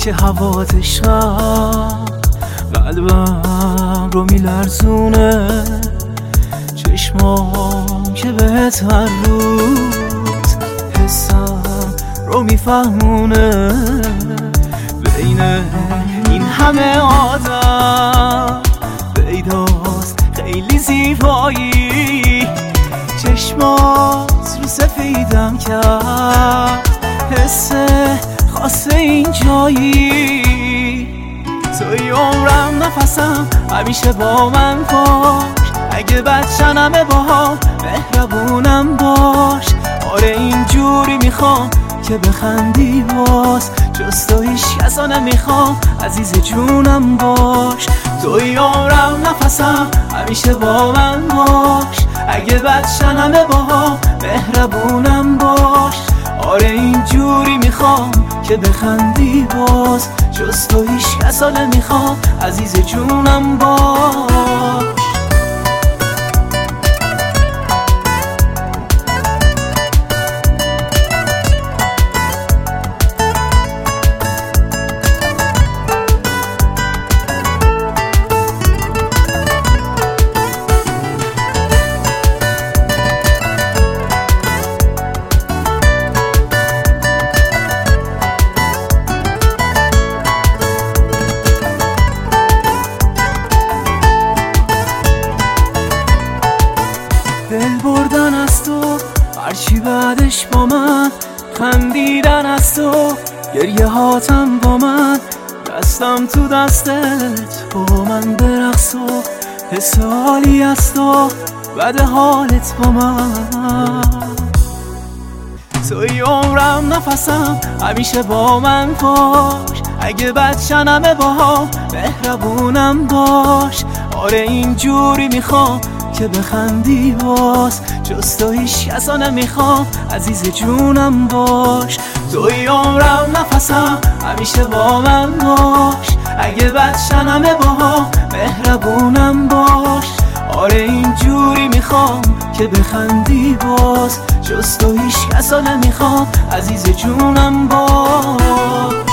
که هوات عشقم قلبم رو میلرزونه، چشمام که بهت هر روز حسم رو میفهمونه. بین این همه آدم پیداست خیلی زیبایی، چشمات رو سفیدم کرد، حس خاص این جایی. توی عمرم نفسم همیشه با من باش، اگه بچنمه باهام مهربونم باش. آره اینجوری میخوام که بخندی باز، جز تو هیچ کسا نمیخوام عزیز جونم باش. توی عمرم نفسم همیشه با من باش، اگه بچنمه باهام مهربونم باش. آره اینجوری میخوام که بخندی باز، جز تو هیچ کسا نمیخوام عزیز جونم باش. دل بردن از تو هرچی بعدش با من، خندیدن از تو گریه هاتم با من، دستم تو دستت با من برقص و حس حالی از تو بعد حالت با من. توی عمرم نفسم همیشه با من باش، اگه بچنمه باهام مهربونم باش. آره اینجوری میخوام که بخندی باز، جز تو هیچ کسا نمیخوام عزیز جونم باش. توی عمرم نفسم همیشه با من باش، اگه بچنمه باهام مهربونم باش. آره اینجوری میخوام که بخندی باز، جز تو هیچ کسا نمیخوام عزیز جونم باش.